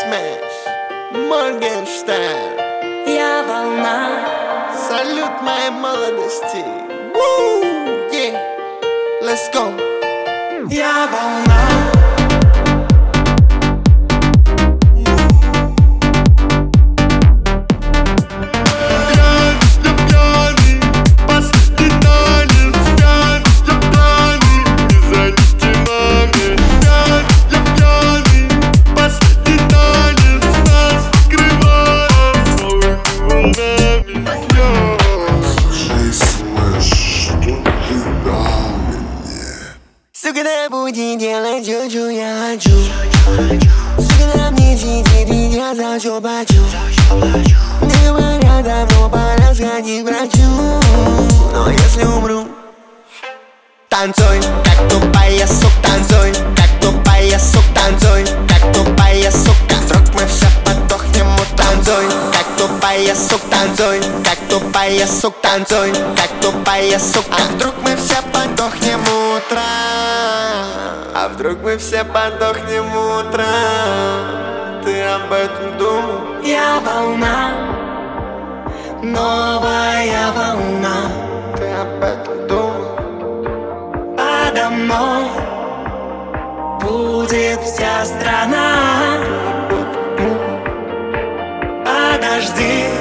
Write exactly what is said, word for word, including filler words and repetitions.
Smash, Моргенштерн. Я волна. Салют моей молодости. Woo, yeah, let's go. Я волна. Сука, да буди делать все, что я хочу. Сука, да мне сидеть, и я за все плачу. Не говорят, давно пора сходить к врачу. Но если умру, танцуй, как тупая сука, танцуй, как тупая сука, танцуй, как тупая сука. Вдруг мы все подохнем, танцуй, как тупая сука, танцуй, как тупая сука, танцуй, как тупая сука. А вдруг мы все подохнем утром? А вдруг мы все подохнем утром? Ты об этом думал? Я волна, новая волна. Ты об этом думал? Подо мной будет вся страна. Подожди,